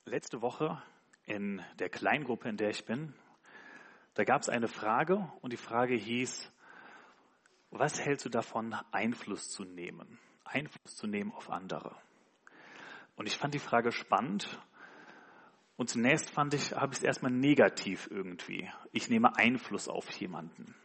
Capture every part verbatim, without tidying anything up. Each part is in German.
Letzte Woche in der Kleingruppe, in der ich bin, da gab es eine Frage und die Frage hieß, was hältst du davon, Einfluss zu nehmen? Einfluss zu nehmen auf andere. Und ich fand die Frage spannend und zunächst fand ich, habe ich es erstmal negativ irgendwie. Ich nehme Einfluss auf jemanden.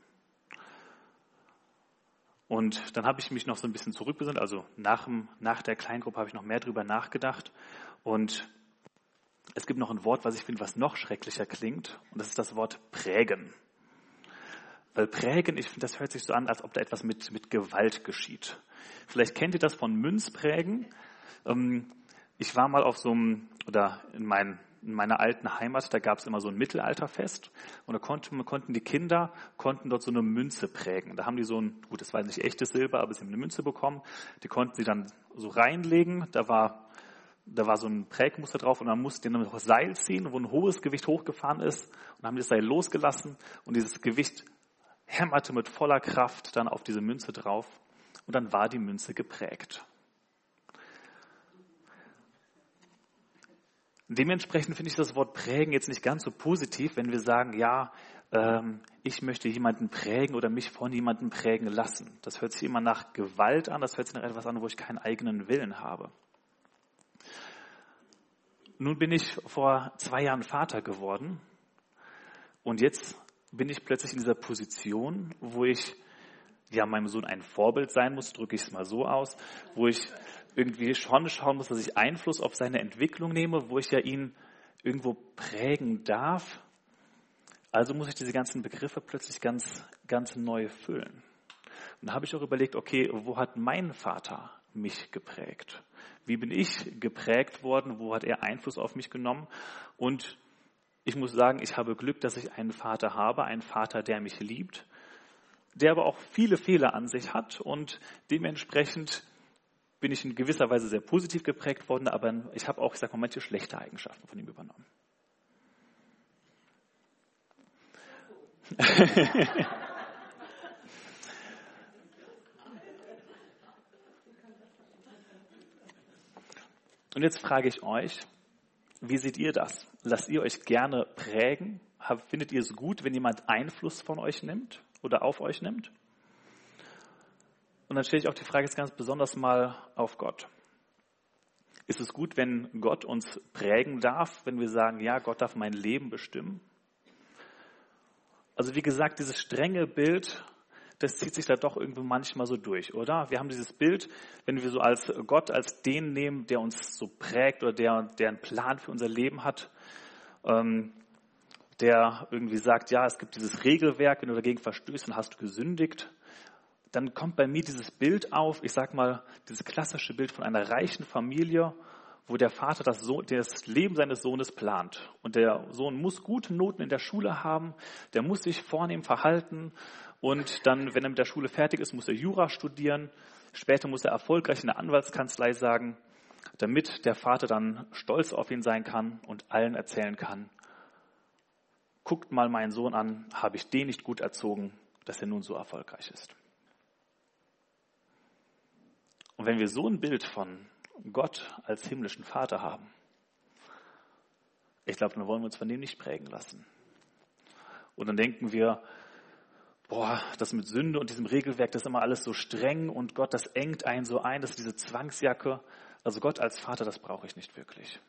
Und dann habe ich mich noch so ein bisschen zurückbesinnt, also nach, dem, nach der Kleingruppe habe ich noch mehr drüber nachgedacht und es gibt noch ein Wort, was ich finde, was noch schrecklicher klingt, und das ist das Wort prägen. Weil prägen, ich finde, das hört sich so an, als ob da etwas mit, mit Gewalt geschieht. Vielleicht kennt ihr das von Münzprägen. Ich war mal auf so einem, oder in, mein, in meiner alten Heimat, da gab es immer so ein Mittelalterfest, und da konnten, konnten die Kinder, konnten dort so eine Münze prägen. Da haben die so ein, gut, das war nicht echtes Silber, aber sie haben eine Münze bekommen, die konnten sie dann so reinlegen, da war Da war so ein Prägmuster drauf und man musste den noch Seil ziehen, wo ein hohes Gewicht hochgefahren ist, und haben das Seil losgelassen und dieses Gewicht hämmerte mit voller Kraft dann auf diese Münze drauf und dann war die Münze geprägt. Dementsprechend finde ich das Wort prägen jetzt nicht ganz so positiv, wenn wir sagen, ja, ähm, ich möchte jemanden prägen oder mich von jemandem prägen lassen. Das hört sich immer nach Gewalt an, das hört sich nach etwas an, wo ich keinen eigenen Willen habe. Nun bin ich vor zwei Jahren Vater geworden und jetzt bin ich plötzlich in dieser Position, wo ich ja meinem Sohn ein Vorbild sein muss, drücke ich es mal so aus, wo ich irgendwie schon schauen muss, dass ich Einfluss auf seine Entwicklung nehme, wo ich ja ihn irgendwo prägen darf. Also muss ich diese ganzen Begriffe plötzlich ganz, ganz neu füllen. Und da habe ich auch überlegt, okay, wo hat mein Vater mich geprägt? Wie bin ich geprägt worden? Wo hat er Einfluss auf mich genommen? Und ich muss sagen, ich habe Glück, dass ich einen Vater habe, einen Vater, der mich liebt, der aber auch viele Fehler an sich hat. Und dementsprechend bin ich in gewisser Weise sehr positiv geprägt worden, aber ich habe auch, ich sage mal, manche schlechte Eigenschaften von ihm übernommen. Und jetzt frage ich euch, wie seht ihr das? Lasst ihr euch gerne prägen? Findet ihr es gut, wenn jemand Einfluss von euch nimmt oder auf euch nimmt? Und dann stelle ich auch die Frage jetzt ganz besonders mal auf Gott. Ist es gut, wenn Gott uns prägen darf, wenn wir sagen, ja, Gott darf mein Leben bestimmen? Also wie gesagt, dieses strenge Bild, das zieht sich da doch irgendwie manchmal so durch, oder? Wir haben dieses Bild, wenn wir so als Gott, als den nehmen, der uns so prägt oder der, der einen Plan für unser Leben hat, ähm, der irgendwie sagt, ja, es gibt dieses Regelwerk, wenn du dagegen verstößt, dann hast du gesündigt. Dann kommt bei mir dieses Bild auf, ich sag mal, dieses klassische Bild von einer reichen Familie, wo der Vater das, Sohn, das Leben seines Sohnes plant. Und der Sohn muss gute Noten in der Schule haben, der muss sich vornehm verhalten. Und dann, wenn er mit der Schule fertig ist, muss er Jura studieren. Später muss er erfolgreich in der Anwaltskanzlei sagen, damit der Vater dann stolz auf ihn sein kann und allen erzählen kann, guckt mal meinen Sohn an, habe ich den nicht gut erzogen, dass er nun so erfolgreich ist. Und wenn wir so ein Bild von Gott als himmlischen Vater haben, ich glaube, dann wollen wir uns von dem nicht prägen lassen. Und dann denken wir, boah, das mit Sünde und diesem Regelwerk, das ist immer alles so streng und Gott, das engt einen so ein, das ist diese Zwangsjacke. Also Gott als Vater, das brauche ich nicht wirklich.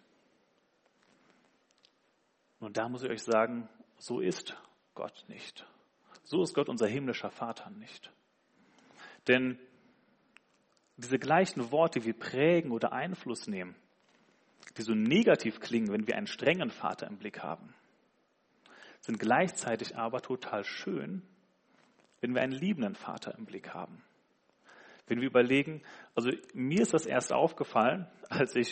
Und da muss ich euch sagen, so ist Gott nicht. So ist Gott unser himmlischer Vater nicht. Denn diese gleichen Worte wie prägen oder Einfluss nehmen, die so negativ klingen, wenn wir einen strengen Vater im Blick haben, sind gleichzeitig aber total schön, wenn wir einen liebenden Vater im Blick haben. Wenn wir überlegen, also mir ist das erst aufgefallen, als ich,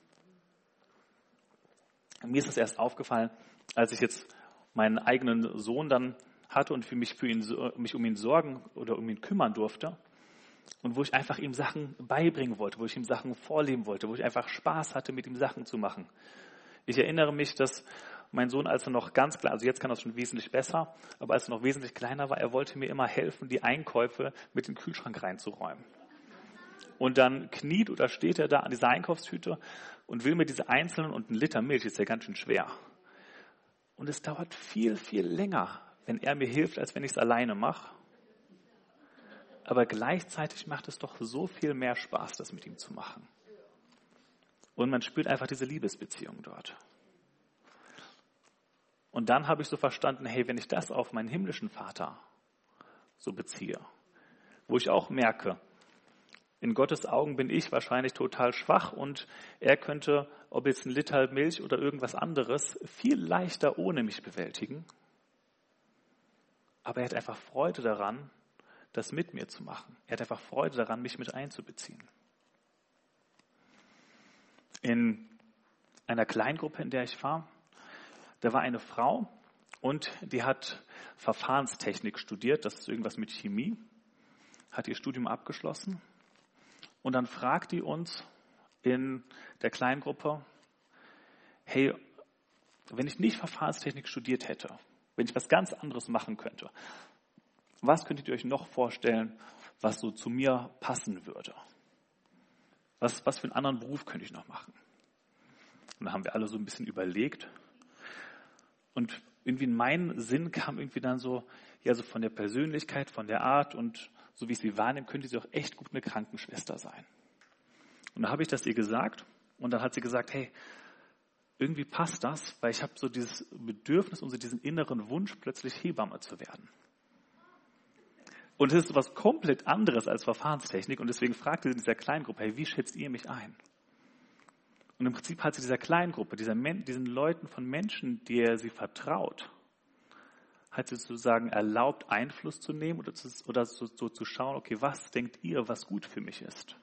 mir ist das erst aufgefallen, als ich jetzt meinen eigenen Sohn dann hatte und für mich, für ihn, mich um ihn sorgen oder um ihn kümmern durfte. Und wo ich einfach ihm Sachen beibringen wollte, wo ich ihm Sachen vorleben wollte, wo ich einfach Spaß hatte, mit ihm Sachen zu machen. Ich erinnere mich, dass mein Sohn, als er noch ganz klein, also jetzt kann er schon wesentlich besser, aber als er noch wesentlich kleiner war, er wollte mir immer helfen, die Einkäufe mit in den Kühlschrank reinzuräumen. Und dann kniet oder steht er da an dieser Einkaufstüte und will mir diese einzelnen und ein Liter Milch, ist ja ganz schön schwer. Und es dauert viel, viel länger, wenn er mir hilft, als wenn ich es alleine mache. Aber gleichzeitig macht es doch so viel mehr Spaß, das mit ihm zu machen. Und man spürt einfach diese Liebesbeziehung dort. Und dann habe ich so verstanden, hey, wenn ich das auf meinen himmlischen Vater so beziehe, wo ich auch merke, in Gottes Augen bin ich wahrscheinlich total schwach und er könnte, ob jetzt ein Liter Milch oder irgendwas anderes, viel leichter ohne mich bewältigen. Aber er hat einfach Freude daran, das mit mir zu machen. Er hat einfach Freude daran, mich mit einzubeziehen. In einer Kleingruppe, in der ich war, da war eine Frau und die hat Verfahrenstechnik studiert, das ist irgendwas mit Chemie, hat ihr Studium abgeschlossen und dann fragt die uns in der Kleingruppe, hey, wenn ich nicht Verfahrenstechnik studiert hätte, wenn ich was ganz anderes machen könnte, was könntet ihr euch noch vorstellen, was so zu mir passen würde? Was, was für einen anderen Beruf könnte ich noch machen? Und da haben wir alle so ein bisschen überlegt. Und irgendwie in meinen Sinn kam irgendwie dann so, ja, so von der Persönlichkeit, von der Art und so wie ich sie wahrnehme, könnte sie auch echt gut eine Krankenschwester sein. Und da habe ich das ihr gesagt und dann hat sie gesagt, hey, irgendwie passt das, weil ich habe so dieses Bedürfnis und so diesen inneren Wunsch, plötzlich Hebamme zu werden. Und das ist was komplett anderes als Verfahrenstechnik und deswegen fragte sie in dieser Kleingruppe, hey, wie schätzt ihr mich ein? Und im Prinzip hat sie dieser Kleingruppe, dieser Men- diesen Leuten von Menschen, der sie vertraut, hat sie sozusagen erlaubt, Einfluss zu nehmen oder, zu, oder so, so zu schauen, okay, was denkt ihr, was gut für mich ist?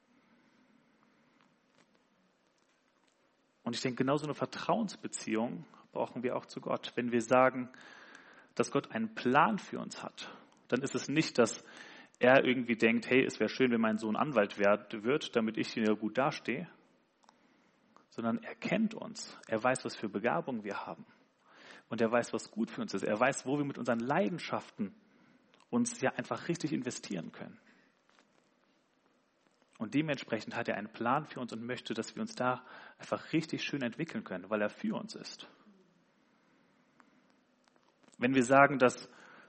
Und ich denke, genau so eine Vertrauensbeziehung brauchen wir auch zu Gott. Wenn wir sagen, dass Gott einen Plan für uns hat, dann ist es nicht, dass er irgendwie denkt, hey, es wäre schön, wenn mein Sohn Anwalt wird, damit ich hier gut dastehe, sondern er kennt uns. Er weiß, was für Begabung wir haben. Und er weiß, was gut für uns ist. Er weiß, wo wir mit unseren Leidenschaften uns ja einfach richtig investieren können. Und dementsprechend hat er einen Plan für uns und möchte, dass wir uns da einfach richtig schön entwickeln können, weil er für uns ist. Wenn wir sagen, dass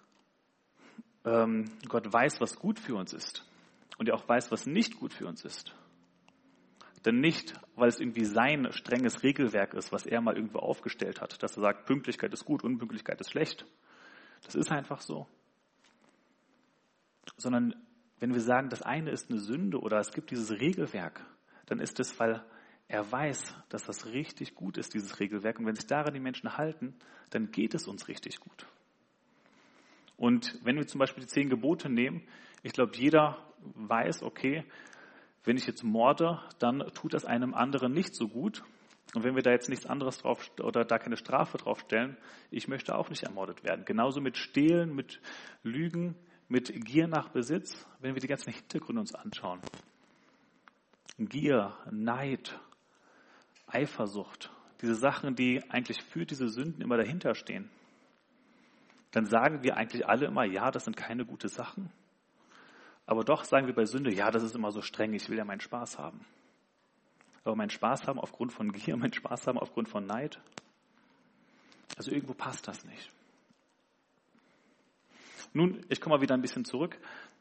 ähm, Gott weiß, was gut für uns ist und er auch weiß, was nicht gut für uns ist, dann nicht, weil es irgendwie sein strenges Regelwerk ist, was er mal irgendwo aufgestellt hat, dass er sagt, Pünktlichkeit ist gut, Unpünktlichkeit ist schlecht. Das ist einfach so. Sondern wenn wir sagen, das eine ist eine Sünde oder es gibt dieses Regelwerk, dann ist es, weil er weiß, dass das richtig gut ist, dieses Regelwerk. Und wenn sich daran die Menschen halten, dann geht es uns richtig gut. Und wenn wir zum Beispiel die zehn Gebote nehmen, ich glaube, jeder weiß, okay, wenn ich jetzt morde, dann tut das einem anderen nicht so gut. Und wenn wir da jetzt nichts anderes drauf oder da keine Strafe drauf stellen, ich möchte auch nicht ermordet werden. Genauso mit Stehlen, mit Lügen, mit Gier nach Besitz, wenn wir die ganzen Hintergründe uns anschauen. Gier, Neid, Eifersucht, diese Sachen, die eigentlich für diese Sünden immer dahinter stehen. Dann sagen wir eigentlich alle immer, ja, das sind keine guten Sachen. Aber doch sagen wir bei Sünde, ja, das ist immer so streng, ich will ja meinen Spaß haben. Aber meinen Spaß haben aufgrund von Gier, meinen Spaß haben aufgrund von Neid. Also irgendwo passt das nicht. Nun, ich komme mal wieder ein bisschen zurück.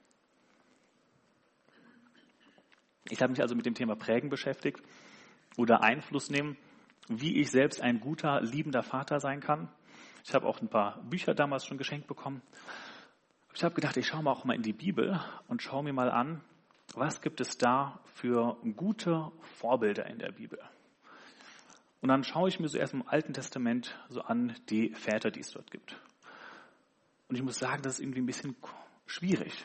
Ich habe mich also mit dem Thema Prägen beschäftigt oder Einfluss nehmen, wie ich selbst ein guter, liebender Vater sein kann. Ich habe auch ein paar Bücher damals schon geschenkt bekommen. Ich habe gedacht, ich schaue mal auch mal in die Bibel und schaue mir mal an, was gibt es da für gute Vorbilder in der Bibel. Und dann schaue ich mir so erst im Alten Testament so an die Väter, die es dort gibt. Und ich muss sagen, das ist irgendwie ein bisschen schwierig.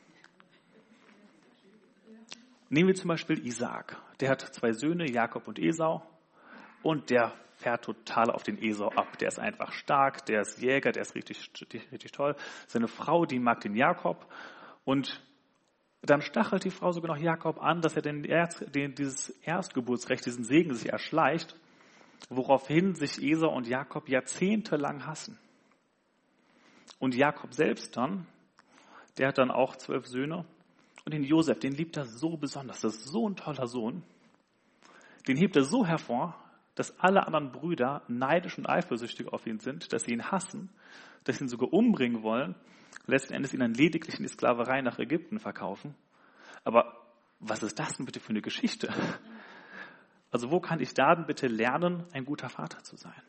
Nehmen wir zum Beispiel Isaak. Der hat zwei Söhne, Jakob und Esau. Und der fährt total auf den Esau ab. Der ist einfach stark, der ist Jäger, der ist richtig, richtig, richtig toll. Seine Frau, die mag den Jakob. Und dann stachelt die Frau sogar noch Jakob an, dass er den, den, dieses Erstgeburtsrecht, diesen Segen sich erschleicht, woraufhin sich Esau und Jakob jahrzehntelang hassen. Und Jakob selbst dann, der hat dann auch zwölf Söhne. Und den Josef, den liebt er so besonders. Das ist so ein toller Sohn. Den hebt er so hervor, dass alle anderen Brüder neidisch und eifersüchtig auf ihn sind, dass sie ihn hassen, dass sie ihn sogar umbringen wollen, letzten Endes ihn dann lediglich in die Sklaverei nach Ägypten verkaufen. Aber was ist das denn bitte für eine Geschichte? Also wo kann ich da denn bitte lernen, ein guter Vater zu sein?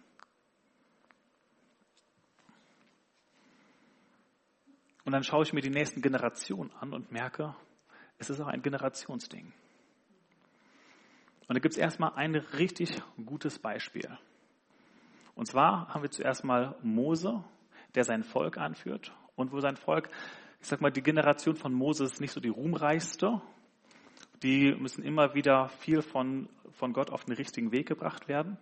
Und dann schaue ich mir die nächsten Generationen an und merke, es ist auch ein Generationsding. Und da gibt es erstmal ein richtig gutes Beispiel. Und zwar haben wir zuerst mal Mose, der sein Volk anführt und wo sein Volk, ich sag mal, die Generation von Mose ist nicht so die ruhmreichste. Die müssen immer wieder viel von, von Gott auf den richtigen Weg gebracht werden.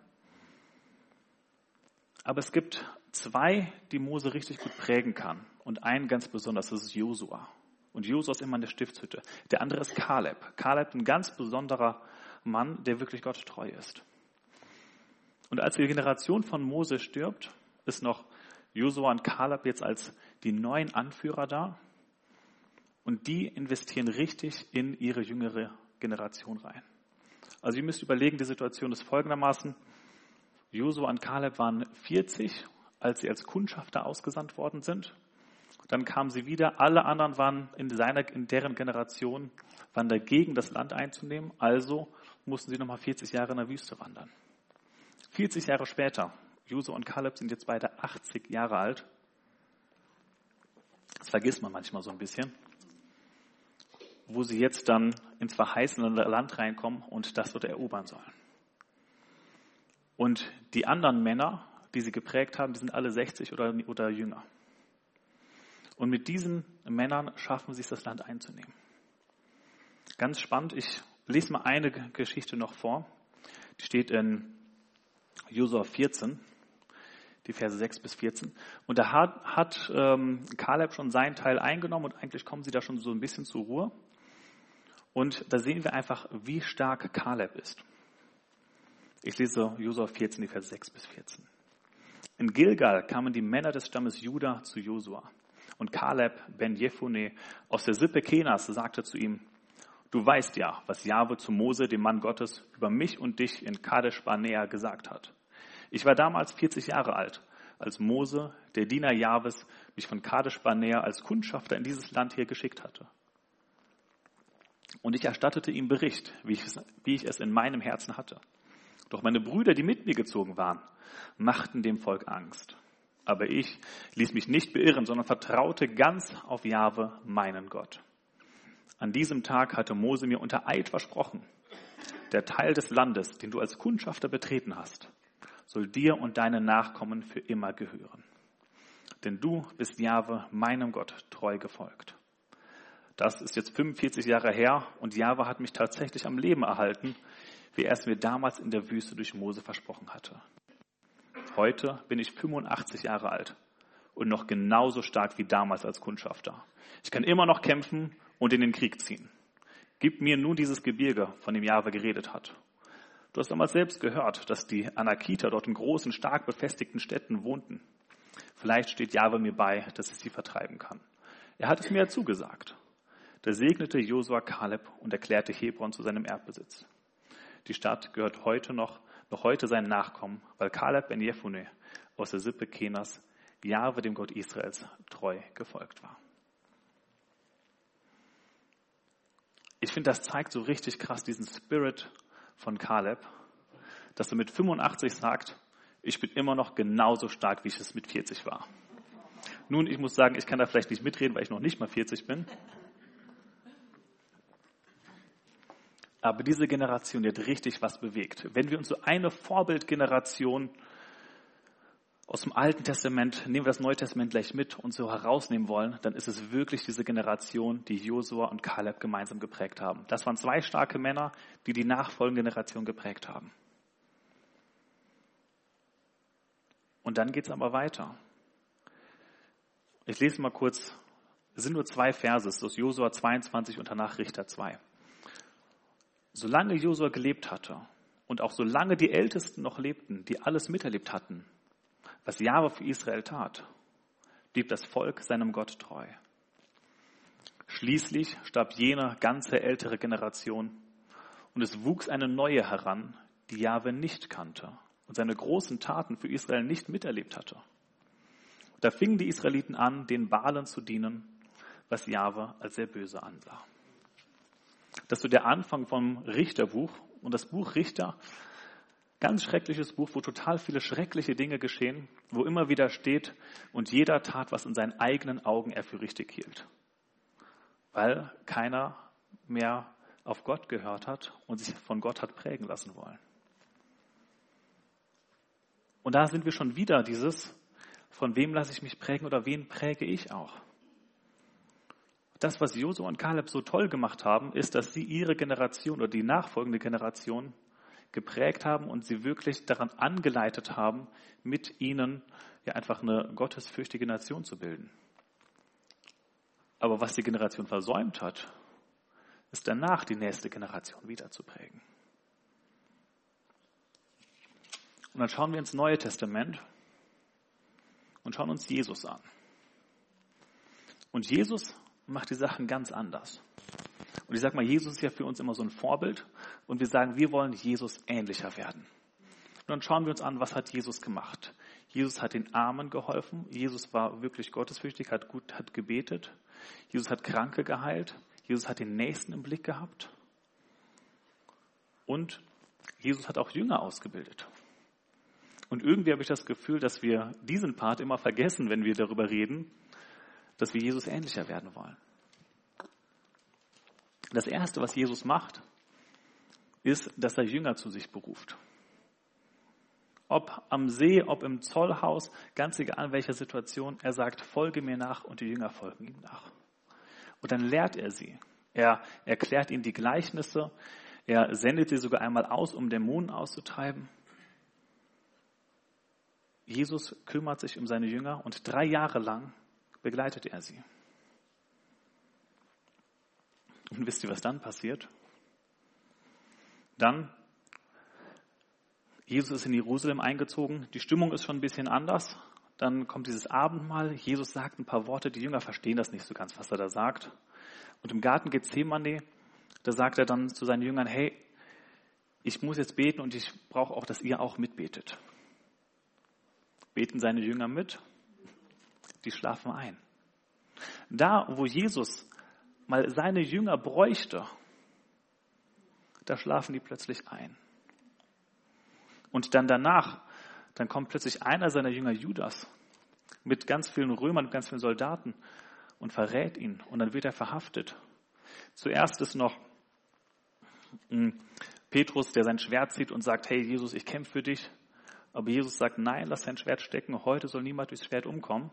Aber es gibt zwei, die Mose richtig gut prägen kann. Und einen ganz besonders, das ist Josua. Und Josua ist immer in der Stiftshütte. Der andere ist Kaleb. Kaleb, ein ganz besonderer Mann, der wirklich Gott treu ist. Und als die Generation von Mose stirbt, ist noch Josua und Kaleb jetzt als die neuen Anführer da. Und die investieren richtig in ihre jüngere Generation rein. Also ihr müsst überlegen, die Situation ist folgendermaßen. Josua und Kaleb waren vierzig, als sie als Kundschafter ausgesandt worden sind. Dann kamen sie wieder. Alle anderen waren in, seiner, in deren Generation waren dagegen, das Land einzunehmen. Also mussten sie nochmal vierzig Jahre in der Wüste wandern. vierzig Jahre später, Josua und Kaleb sind jetzt beide achtzig Jahre alt. Das vergisst man manchmal so ein bisschen. Wo sie jetzt dann ins verheißene Land reinkommen und das dort erobern sollen. Und die anderen Männer, die sie geprägt haben, die sind alle sechzig oder, oder jünger. Und mit diesen Männern schaffen sie es, das Land einzunehmen. Ganz spannend, ich lese mal eine Geschichte noch vor. Die steht in Josua vierzehn, die Verse sechs bis vierzehn. Und da hat, hat ähm, Kaleb schon seinen Teil eingenommen und eigentlich kommen sie da schon so ein bisschen zur Ruhe. Und da sehen wir einfach, wie stark Kaleb ist. Ich lese Josua vierzehn, die Verse sechs bis vierzehn. In Gilgal kamen die Männer des Stammes Juda zu Josua. Und Kaleb ben Jephune aus der Sippe Kenas sagte zu ihm, du weißt ja, was Jahwe zu Mose, dem Mann Gottes, über mich und dich in Kadesh Barnea gesagt hat. Ich war damals vierzig Jahre alt, als Mose, der Diener Jahwes, mich von Kadesh Barnea als Kundschafter in dieses Land hier geschickt hatte. Und ich erstattete ihm Bericht, wie ich, es, wie ich es in meinem Herzen hatte. Doch meine Brüder, die mit mir gezogen waren, machten dem Volk Angst. Aber ich ließ mich nicht beirren, sondern vertraute ganz auf Jahwe, meinen Gott. An diesem Tag hatte Mose mir unter Eid versprochen, der Teil des Landes, den du als Kundschafter betreten hast, soll dir und deinen Nachkommen für immer gehören. Denn du bist Jahwe, meinem Gott, treu gefolgt. Das ist jetzt fünfundvierzig Jahre her und Jahwe hat mich tatsächlich am Leben erhalten, wie er es mir damals in der Wüste durch Mose versprochen hatte. Heute bin ich fünfundachtzig Jahre alt und noch genauso stark wie damals als Kundschafter. Ich kann immer noch kämpfen und in den Krieg ziehen. Gib mir nun dieses Gebirge, von dem Jahwe geredet hat. Du hast damals selbst gehört, dass die Anakiter dort in großen, stark befestigten Städten wohnten. Vielleicht steht Jahwe mir bei, dass ich sie vertreiben kann. Er hat es mir ja zugesagt. Da segnete Josua Kaleb und erklärte Hebron zu seinem Erbbesitz. Die Stadt gehört heute noch, noch heute seinen Nachkommen, weil Kaleb ben Jephune aus der Sippe Kenas Jahwe, dem Gott Israels, treu gefolgt war. Ich finde, das zeigt so richtig krass diesen Spirit von Kaleb, dass er mit fünfundachtzig sagt, ich bin immer noch genauso stark, wie ich es mit vierzig war. Nun, ich muss sagen, ich kann da vielleicht nicht mitreden, weil ich noch nicht mal vierzig bin. Aber diese Generation, die hat richtig was bewegt. Wenn wir uns so eine Vorbildgeneration aus dem Alten Testament, nehmen wir das Neue Testament gleich mit und so herausnehmen wollen, dann ist es wirklich diese Generation, die Josua und Kaleb gemeinsam geprägt haben. Das waren zwei starke Männer, die die nachfolgende Generation geprägt haben. Und dann geht es aber weiter. Ich lese mal kurz, es sind nur zwei Verse, es ist aus Josua zweiundzwanzig und danach Richter zwei. Solange Josua gelebt hatte und auch solange die Ältesten noch lebten, die alles miterlebt hatten, was Jahwe für Israel tat, blieb das Volk seinem Gott treu. Schließlich starb jene ganze ältere Generation und es wuchs eine neue heran, die Jahwe nicht kannte und seine großen Taten für Israel nicht miterlebt hatte. Da fingen die Israeliten an, den Baalen zu dienen, was Jahwe als sehr böse ansah. Das ist so der Anfang vom Richterbuch. Und das Buch Richter, ganz schreckliches Buch, wo total viele schreckliche Dinge geschehen, wo immer wieder steht, und jeder tat, was in seinen eigenen Augen er für richtig hielt. Weil keiner mehr auf Gott gehört hat und sich von Gott hat prägen lassen wollen. Und da sind wir schon wieder dieses, von wem lasse ich mich prägen oder wen präge ich auch? Das, was Josua und Kaleb so toll gemacht haben, ist, dass sie ihre Generation oder die nachfolgende Generation geprägt haben und sie wirklich daran angeleitet haben, mit ihnen ja einfach eine gottesfürchtige Nation zu bilden. Aber was die Generation versäumt hat, ist danach die nächste Generation wieder zu prägen. Und dann schauen wir ins Neue Testament und schauen uns Jesus an. Und Jesus macht die Sachen ganz anders. Und ich sage mal, Jesus ist ja für uns immer so ein Vorbild und wir sagen, wir wollen Jesus ähnlicher werden. Und dann schauen wir uns an, was hat Jesus gemacht. Jesus hat den Armen geholfen, Jesus war wirklich gottesfürchtig, hat gut, hat gebetet, Jesus hat Kranke geheilt, Jesus hat den Nächsten im Blick gehabt und Jesus hat auch Jünger ausgebildet. Und irgendwie habe ich das Gefühl, dass wir diesen Part immer vergessen, wenn wir darüber reden, dass wir Jesus ähnlicher werden wollen. Das Erste, was Jesus macht, ist, dass er Jünger zu sich beruft. Ob am See, ob im Zollhaus, ganz egal in welcher Situation, er sagt, folge mir nach und die Jünger folgen ihm nach. Und dann lehrt er sie. Er erklärt ihnen die Gleichnisse, er sendet sie sogar einmal aus, um Dämonen auszutreiben. Jesus kümmert sich um seine Jünger und drei Jahre lang begleitet er sie. Und wisst ihr, was dann passiert? Dann, Jesus ist in Jerusalem eingezogen, die Stimmung ist schon ein bisschen anders. Dann kommt dieses Abendmahl, Jesus sagt ein paar Worte, die Jünger verstehen das nicht so ganz, was er da sagt. Und im Garten Gethsemane, da sagt er dann zu seinen Jüngern, hey, ich muss jetzt beten und ich brauche auch, dass ihr auch mitbetet. Beten seine Jünger mit? Die schlafen ein. Da, wo Jesus mal seine Jünger bräuchte, da schlafen die plötzlich ein. Und dann danach, dann kommt plötzlich einer seiner Jünger, Judas, mit ganz vielen Römern, mit ganz vielen Soldaten und verrät ihn. Und dann wird er verhaftet. Zuerst ist noch Petrus, der sein Schwert zieht und sagt, hey Jesus, ich kämpfe für dich. Aber Jesus sagt, nein, lass dein Schwert stecken, heute soll niemand durchs Schwert umkommen.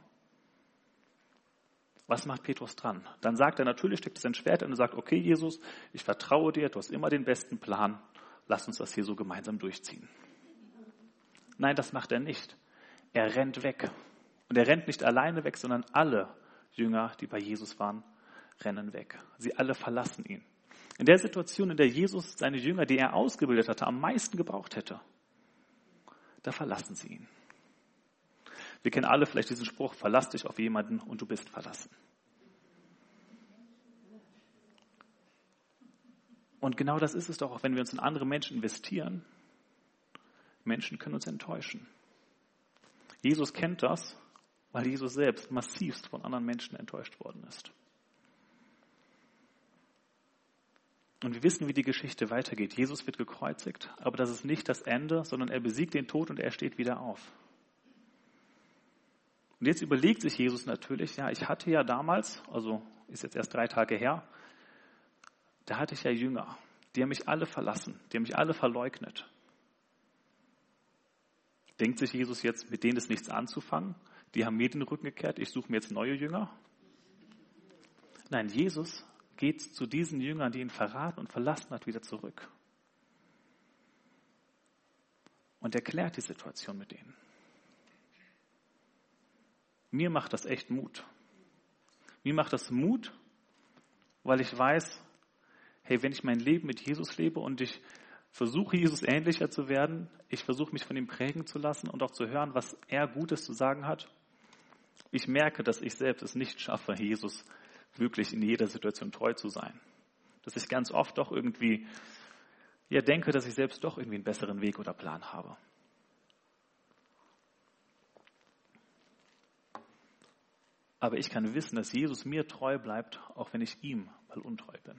Was macht Petrus dran? Dann sagt er, natürlich steckt er sein Schwert in und sagt, okay Jesus, ich vertraue dir, du hast immer den besten Plan, lass uns das hier so gemeinsam durchziehen. Nein, das macht er nicht. Er rennt weg. Und er rennt nicht alleine weg, sondern alle Jünger, die bei Jesus waren, rennen weg. Sie alle verlassen ihn. In der Situation, in der Jesus seine Jünger, die er ausgebildet hatte, am meisten gebraucht hätte, da verlassen sie ihn. Wir kennen alle vielleicht diesen Spruch, verlass dich auf jemanden und du bist verlassen. Und genau das ist es doch, auch wenn wir uns in andere Menschen investieren. Menschen können uns enttäuschen. Jesus kennt das, weil Jesus selbst massivst von anderen Menschen enttäuscht worden ist. Und wir wissen, wie die Geschichte weitergeht. Jesus wird gekreuzigt, aber das ist nicht das Ende, sondern er besiegt den Tod und er steht wieder auf. Und jetzt überlegt sich Jesus natürlich, ja, ich hatte ja damals, also ist jetzt erst drei Tage her, da hatte ich ja Jünger, die haben mich alle verlassen, die haben mich alle verleugnet. Denkt sich Jesus jetzt, mit denen ist nichts anzufangen? Die haben mir den Rücken gekehrt, ich suche mir jetzt neue Jünger? Nein, Jesus geht zu diesen Jüngern, die ihn verraten und verlassen hat, wieder zurück. Und erklärt die Situation mit denen. Mir macht das echt Mut. Mir macht das Mut, weil ich weiß, hey, wenn ich mein Leben mit Jesus lebe und ich versuche, Jesus ähnlicher zu werden, ich versuche, mich von ihm prägen zu lassen und auch zu hören, was er Gutes zu sagen hat, ich merke, dass ich selbst es nicht schaffe, Jesus wirklich in jeder Situation treu zu sein. Dass ich ganz oft doch irgendwie ja denke, dass ich selbst doch irgendwie einen besseren Weg oder Plan habe. Aber ich kann wissen, dass Jesus mir treu bleibt, auch wenn ich ihm mal untreu bin.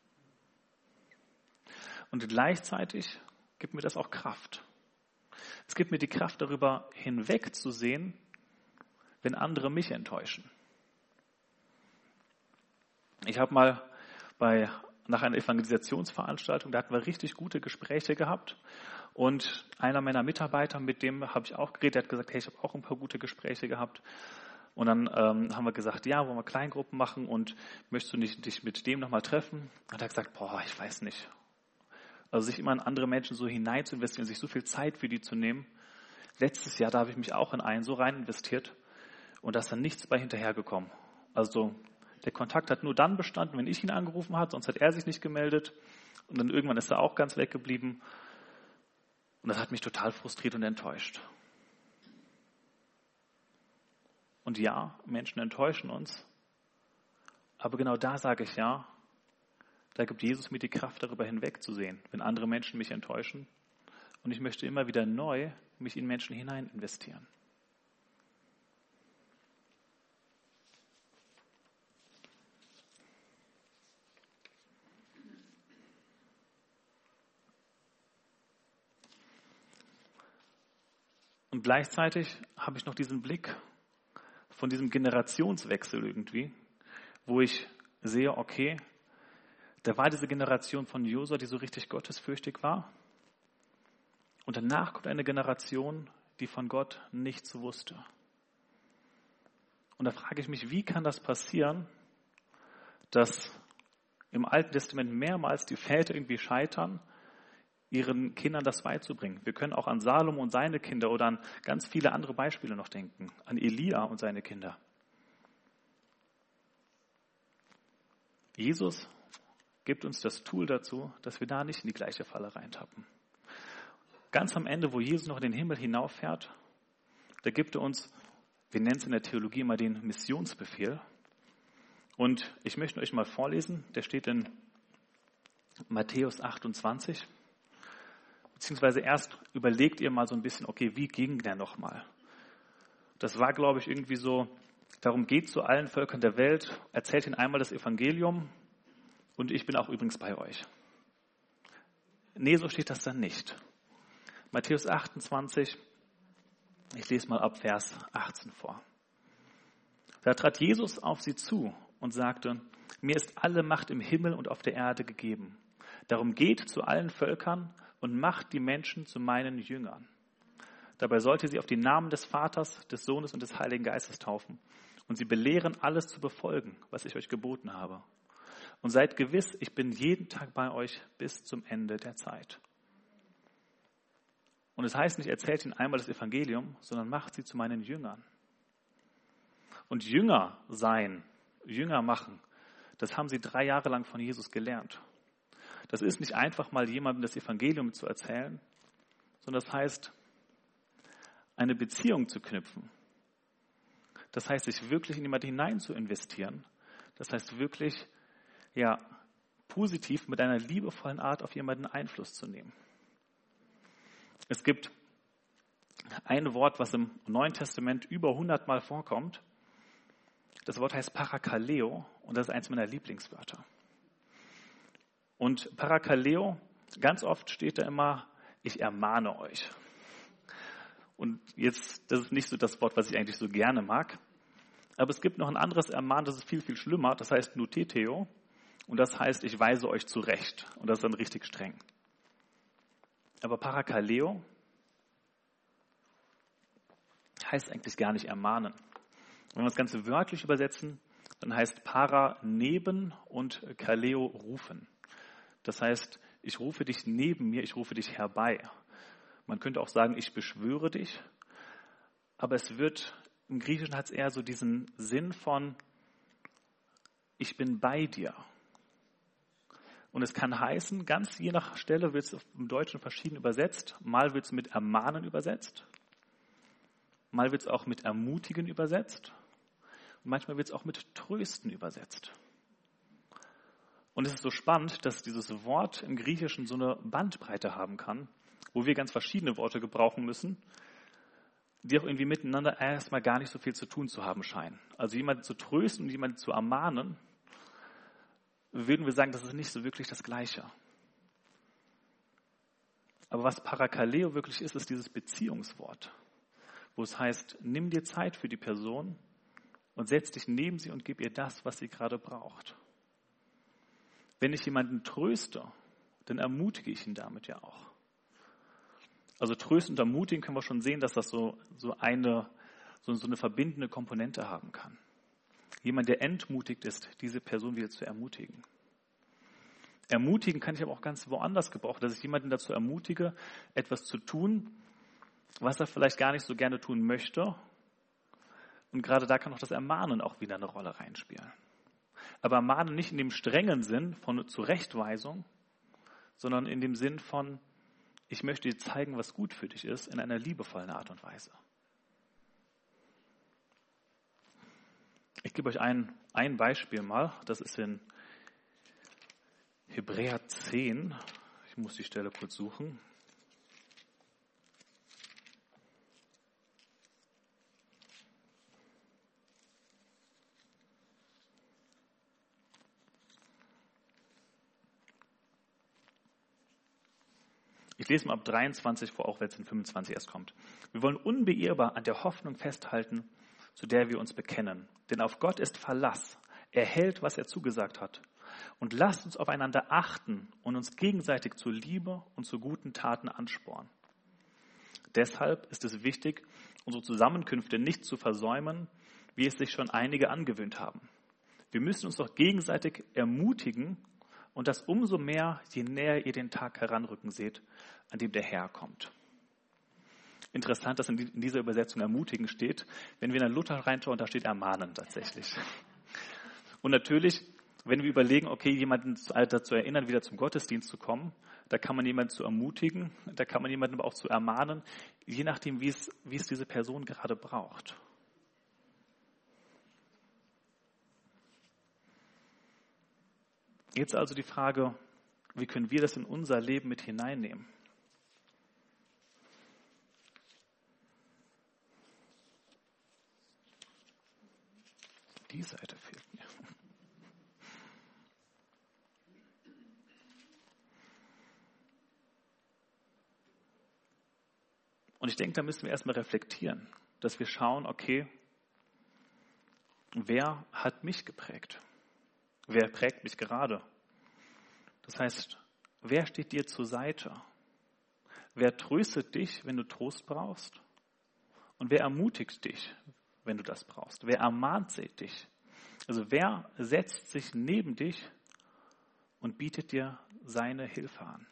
Und gleichzeitig gibt mir das auch Kraft. Es gibt mir die Kraft, darüber hinwegzusehen, wenn andere mich enttäuschen. Ich habe mal bei, nach einer Evangelisationsveranstaltung, da hatten wir richtig gute Gespräche gehabt. Und einer meiner Mitarbeiter, mit dem habe ich auch geredet, der hat gesagt, hey, ich habe auch ein paar gute Gespräche gehabt. Und dann ähm, haben wir gesagt, ja, wollen wir Kleingruppen machen und möchtest du nicht dich mit dem nochmal treffen? Und er hat gesagt, boah, ich weiß nicht. Also sich immer in andere Menschen so hinein zu investieren, sich so viel Zeit für die zu nehmen. Letztes Jahr, da habe ich mich auch in einen so rein investiert und da ist dann nichts bei hinterhergekommen. Also der Kontakt hat nur dann bestanden, wenn ich ihn angerufen habe, sonst hat er sich nicht gemeldet. Und dann irgendwann ist er auch ganz weggeblieben. Und das hat mich total frustriert und enttäuscht. Und ja, Menschen enttäuschen uns. Aber genau da sage ich ja, da gibt Jesus mir die Kraft, darüber hinwegzusehen, wenn andere Menschen mich enttäuschen. Und ich möchte immer wieder neu mich in Menschen hinein investieren. Und gleichzeitig habe ich noch diesen Blick von diesem Generationswechsel irgendwie, wo ich sehe, okay, da war diese Generation von Josua, die so richtig gottesfürchtig war. Und danach kommt eine Generation, die von Gott nichts wusste. Und da frage ich mich, wie kann das passieren, dass im Alten Testament mehrmals die Väter irgendwie scheitern, ihren Kindern das beizubringen. Wir können auch an Salomo und seine Kinder oder an ganz viele andere Beispiele noch denken, an Elia und seine Kinder. Jesus gibt uns das Tool dazu, dass wir da nicht in die gleiche Falle reintappen. Ganz am Ende, wo Jesus noch in den Himmel hinauffährt, da gibt er uns, wir nennen es in der Theologie immer den Missionsbefehl. Und ich möchte euch mal vorlesen, der steht in Matthäus achtundzwanzig. Beziehungsweise erst überlegt ihr mal so ein bisschen, okay, wie ging der nochmal? Das war, glaube ich, irgendwie so, darum geht zu allen Völkern der Welt, erzählt ihnen einmal das Evangelium und ich bin auch übrigens bei euch. Nee, so steht das dann nicht. Matthäus achtundzwanzig, ich lese mal ab Vers achtzehn vor. Da trat Jesus auf sie zu und sagte, mir ist alle Macht im Himmel und auf der Erde gegeben. Darum geht zu allen Völkern und macht die Menschen zu meinen Jüngern. Dabei sollt ihr sie auf die Namen des Vaters, des Sohnes und des Heiligen Geistes taufen und sie belehren, alles zu befolgen, was ich euch geboten habe. Und seid gewiss, ich bin jeden Tag bei euch bis zum Ende der Zeit. Und es heißt nicht, erzählt ihnen einmal das Evangelium, sondern macht sie zu meinen Jüngern. Und Jünger sein, Jünger machen, das haben sie drei Jahre lang von Jesus gelernt. Das ist nicht einfach mal jemandem das Evangelium zu erzählen, sondern das heißt, eine Beziehung zu knüpfen. Das heißt, sich wirklich in jemanden hinein zu investieren. Das heißt, wirklich ja, positiv mit einer liebevollen Art auf jemanden Einfluss zu nehmen. Es gibt ein Wort, was im Neuen Testament über hundert Mal vorkommt. Das Wort heißt Parakaleo und das ist eins meiner Lieblingswörter. Und Parakaleo, ganz oft steht da immer, ich ermahne euch. Und jetzt, das ist nicht so das Wort, was ich eigentlich so gerne mag. Aber es gibt noch ein anderes Ermahnen, das ist viel, viel schlimmer. Das heißt Nuteteo. Und das heißt, ich weise euch zurecht. Und das ist dann richtig streng. Aber Parakaleo heißt eigentlich gar nicht ermahnen. Wenn wir das Ganze wörtlich übersetzen, dann heißt Para neben und Kaleo rufen. Das heißt, ich rufe dich neben mir, ich rufe dich herbei. Man könnte auch sagen, ich beschwöre dich. Aber es wird, im Griechischen hat es eher so diesen Sinn von, ich bin bei dir. Und es kann heißen, ganz je nach Stelle wird es im Deutschen verschieden übersetzt. Mal wird es mit ermahnen übersetzt. Mal wird es auch mit ermutigen übersetzt. Und manchmal wird es auch mit trösten übersetzt. Und es ist so spannend, dass dieses Wort im Griechischen so eine Bandbreite haben kann, wo wir ganz verschiedene Worte gebrauchen müssen, die auch irgendwie miteinander erstmal gar nicht so viel zu tun zu haben scheinen. Also jemanden zu trösten und jemanden zu ermahnen, würden wir sagen, das ist nicht so wirklich das Gleiche. Aber was Parakaleo wirklich ist, ist dieses Beziehungswort, wo es heißt, nimm dir Zeit für die Person und setz dich neben sie und gib ihr das, was sie gerade braucht. Wenn ich jemanden tröste, dann ermutige ich ihn damit ja auch. Also trösten und ermutigen können wir schon sehen, dass das so, so, eine, so, so eine verbindende Komponente haben kann. Jemand, der entmutigt ist, diese Person wieder zu ermutigen. Ermutigen kann ich aber auch ganz woanders gebrauchen, dass ich jemanden dazu ermutige, etwas zu tun, was er vielleicht gar nicht so gerne tun möchte. Und gerade da kann auch das Ermahnen auch wieder eine Rolle reinspielen. Aber Ermahnen nicht in dem strengen Sinn von Zurechtweisung, sondern in dem Sinn von, ich möchte dir zeigen, was gut für dich ist, in einer liebevollen Art und Weise. Ich gebe euch ein, ein Beispiel mal, das ist in Hebräer zehn, ich muss die Stelle kurz suchen. Ich lese mal ab dreiundzwanzig vor, auch wenn es in fünfundzwanzig erst kommt. Wir wollen unbeirrbar an der Hoffnung festhalten, zu der wir uns bekennen. Denn auf Gott ist Verlass. Er hält, was er zugesagt hat. Und lasst uns aufeinander achten und uns gegenseitig zur Liebe und zu guten Taten anspornen. Deshalb ist es wichtig, unsere Zusammenkünfte nicht zu versäumen, wie es sich schon einige angewöhnt haben. Wir müssen uns doch gegenseitig ermutigen und das umso mehr, je näher ihr den Tag heranrücken seht, an dem der Herr kommt. Interessant, dass in dieser Übersetzung ermutigen steht. Wenn wir in den Luther reinschauen, da steht ermahnen tatsächlich. Und natürlich, wenn wir überlegen, okay, jemanden dazu erinnern, wieder zum Gottesdienst zu kommen, da kann man jemanden zu ermutigen, da kann man jemanden aber auch zu ermahnen, je nachdem, wie es, wie es diese Person gerade braucht. Jetzt also die Frage, wie können wir das in unser Leben mit hineinnehmen? Die Seite fehlt mir. Und ich denke, da müssen wir erstmal reflektieren, dass wir schauen, okay, wer hat mich geprägt? Wer prägt mich gerade? Das heißt, wer steht dir zur Seite? Wer tröstet dich, wenn du Trost brauchst? Und wer ermutigt dich, wenn du das brauchst? Wer ermahnt dich? Also wer setzt sich neben dich und bietet dir seine Hilfe an?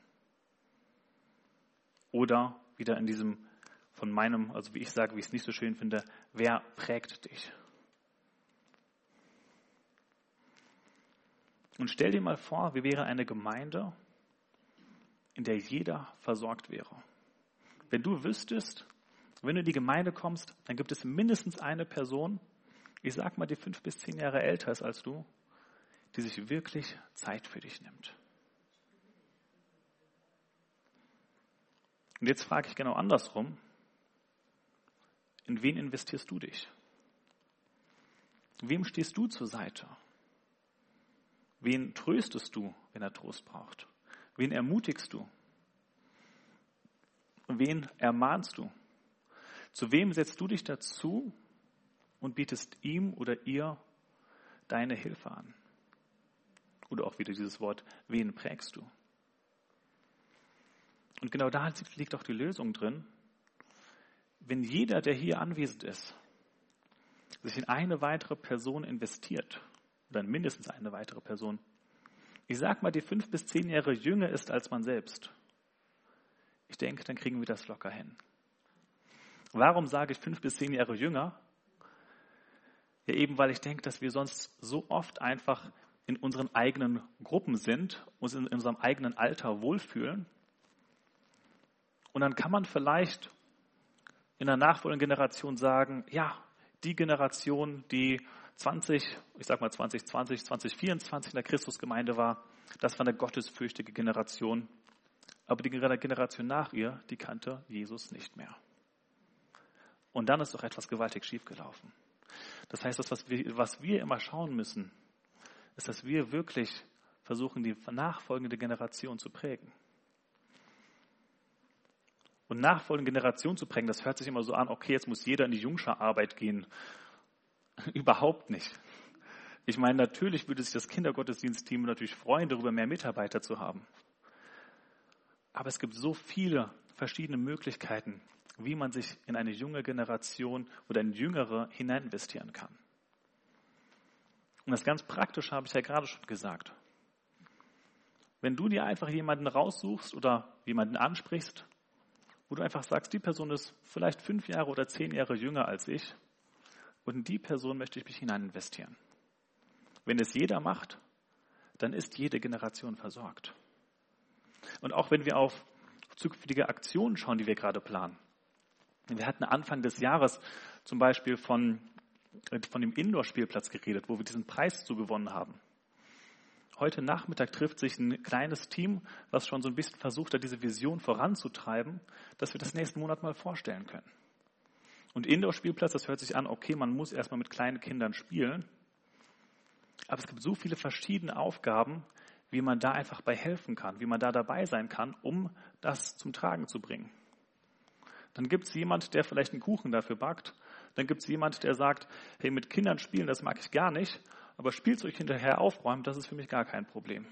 Oder wieder in diesem von meinem, also wie ich sage, wie ich es nicht so schön finde, wer prägt dich? Und stell dir mal vor, wie wäre eine Gemeinde, in der jeder versorgt wäre. Wenn du wüsstest, wenn du in die Gemeinde kommst, dann gibt es mindestens eine Person, ich sag mal, die fünf bis zehn Jahre älter ist als du, die sich wirklich Zeit für dich nimmt. Und jetzt frage ich genau andersrum, in wen investierst du dich? Wem stehst du zur Seite? Wen tröstest du, wenn er Trost braucht? Wen ermutigst du? Wen ermahnst du? Zu wem setzt du dich dazu und bietest ihm oder ihr deine Hilfe an? Oder auch wieder dieses Wort, wen prägst du? Und genau da liegt auch die Lösung drin. Wenn jeder, der hier anwesend ist, sich in eine weitere Person investiert, oder in mindestens eine weitere Person, ich sag mal, die fünf bis zehn Jahre jünger ist als man selbst, ich denke, dann kriegen wir das locker hin. Warum sage ich fünf bis zehn Jahre jünger? Ja, eben weil ich denke, dass wir sonst so oft einfach in unseren eigenen Gruppen sind, uns in unserem eigenen Alter wohlfühlen. Und dann kann man vielleicht in der nachfolgenden Generation sagen, ja, die Generation, die zwanzig, ich sag mal zwanzig zwanzig, zwanzig vierundzwanzig in der Christusgemeinde war, das war eine gottesfürchtige Generation. Aber die Generation nach ihr, die kannte Jesus nicht mehr. Und dann ist doch etwas gewaltig schiefgelaufen. Das heißt, das, was wir, was wir immer schauen müssen, ist, dass wir wirklich versuchen, die nachfolgende Generation zu prägen. Und nachfolgende Generation zu prägen, das hört sich immer so an, okay, jetzt muss jeder in die Jungschararbeit gehen. Überhaupt nicht. Ich meine, natürlich würde sich das Kindergottesdienstteam natürlich freuen, darüber mehr Mitarbeiter zu haben. Aber es gibt so viele verschiedene Möglichkeiten, wie man sich in eine junge Generation oder in Jüngere hinein investieren kann. Und das ganz Praktische habe ich ja gerade schon gesagt. Wenn du dir einfach jemanden raussuchst oder jemanden ansprichst, wo du einfach sagst, die Person ist vielleicht fünf Jahre oder zehn Jahre jünger als ich und in die Person möchte ich mich hinein investieren. Wenn es jeder macht, dann ist jede Generation versorgt. Und auch wenn wir auf zukünftige Aktionen schauen, die wir gerade planen. Wir hatten Anfang des Jahres zum Beispiel von, von dem Indoor-Spielplatz geredet, wo wir diesen Preis zugewonnen haben. Heute Nachmittag trifft sich ein kleines Team, was schon so ein bisschen versucht hat, diese Vision voranzutreiben, dass wir das nächsten Monat mal vorstellen können. Und Indoor-Spielplatz, das hört sich an, okay, man muss erstmal mit kleinen Kindern spielen. Aber es gibt so viele verschiedene Aufgaben, wie man da einfach bei helfen kann, wie man da dabei sein kann, um das zum Tragen zu bringen. Dann gibt es jemand, der vielleicht einen Kuchen dafür backt. Dann gibt es jemand, der sagt, hey, mit Kindern spielen, das mag ich gar nicht, aber Spielzeug hinterher aufräumen, das ist für mich gar kein Problem.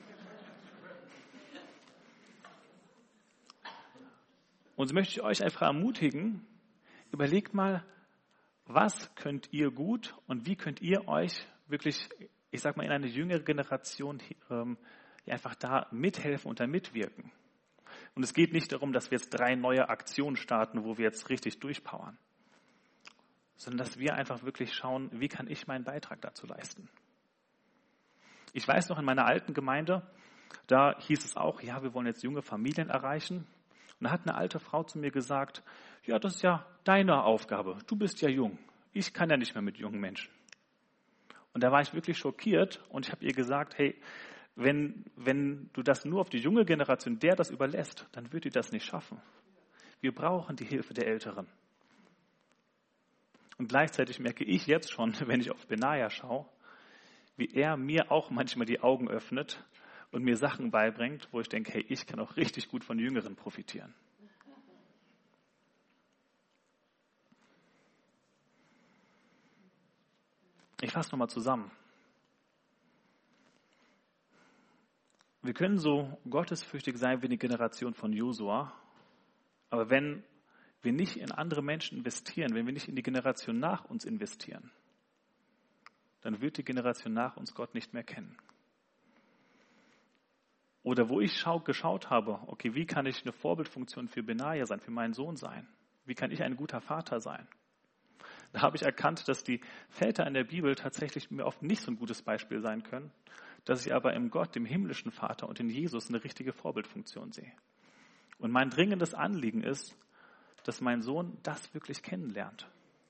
Und so möchte ich euch einfach ermutigen, überlegt mal, was könnt ihr gut und wie könnt ihr euch wirklich, ich sag mal, in eine jüngere Generation ähm, einfach da mithelfen und da mitwirken. Und es geht nicht darum, dass wir jetzt drei neue Aktionen starten, wo wir jetzt richtig durchpowern, sondern dass wir einfach wirklich schauen, wie kann ich meinen Beitrag dazu leisten. Ich weiß noch, in meiner alten Gemeinde, da hieß es auch, ja, wir wollen jetzt junge Familien erreichen. Und da hat eine alte Frau zu mir gesagt, ja, das ist ja deine Aufgabe, du bist ja jung, ich kann ja nicht mehr mit jungen Menschen. Und da war ich wirklich schockiert und ich habe ihr gesagt, hey, wenn, wenn du das nur auf die junge Generation, der das überlässt, dann wird die das nicht schaffen. Wir brauchen die Hilfe der Älteren. Und gleichzeitig merke ich jetzt schon, wenn ich auf Benaja schaue, wie er mir auch manchmal die Augen öffnet und mir Sachen beibringt, wo ich denke, hey, ich kann auch richtig gut von Jüngeren profitieren. Ich fasse nochmal zusammen. Wir können so gottesfürchtig sein wie die Generation von Josua, aber wenn wir nicht in andere Menschen investieren, wenn wir nicht in die Generation nach uns investieren, dann wird die Generation nach uns Gott nicht mehr kennen. Oder wo ich schau, geschaut habe, okay, wie kann ich eine Vorbildfunktion für Benaja sein, für meinen Sohn sein? Wie kann ich ein guter Vater sein? Da habe ich erkannt, dass die Väter in der Bibel tatsächlich mir oft nicht so ein gutes Beispiel sein können, dass ich aber im Gott, dem himmlischen Vater und in Jesus eine richtige Vorbildfunktion sehe. Und mein dringendes Anliegen ist, dass mein Sohn das wirklich kennenlernt.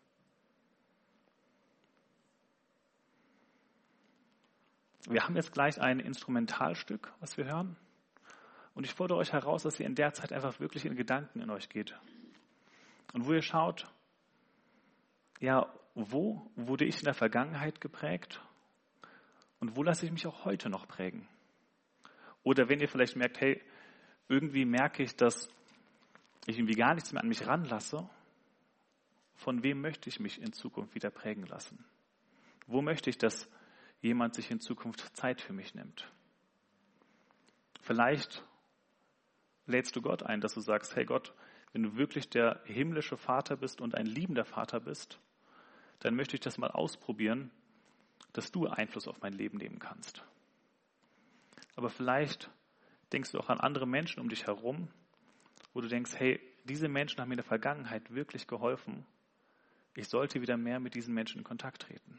Wir haben jetzt gleich ein Instrumentalstück, was wir hören. Und ich fordere euch heraus, dass ihr in der Zeit einfach wirklich in Gedanken in euch geht. Und wo ihr schaut, ja, wo wurde ich in der Vergangenheit geprägt? Und wo lasse ich mich auch heute noch prägen? Oder wenn ihr vielleicht merkt, hey, irgendwie merke ich, dass ich irgendwie gar nichts mehr an mich ranlasse, von wem möchte ich mich in Zukunft wieder prägen lassen? Wo möchte ich, dass jemand sich in Zukunft Zeit für mich nimmt? Vielleicht lädst du Gott ein, dass du sagst, hey Gott, wenn du wirklich der himmlische Vater bist und ein liebender Vater bist, dann möchte ich das mal ausprobieren, dass du Einfluss auf mein Leben nehmen kannst. Aber vielleicht denkst du auch an andere Menschen um dich herum, wo du denkst, hey, diese Menschen haben mir in der Vergangenheit wirklich geholfen. Ich sollte wieder mehr mit diesen Menschen in Kontakt treten.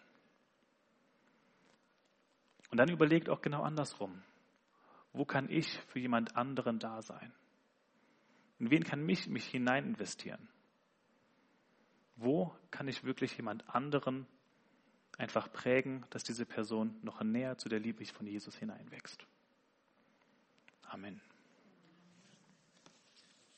Und dann überlegt auch genau andersrum. Wo kann ich für jemand anderen da sein? In wen kann mich, mich hinein investieren? Wo kann ich wirklich jemand anderen einfach prägen, dass diese Person noch näher zu der Liebe von Jesus hineinwächst. Amen.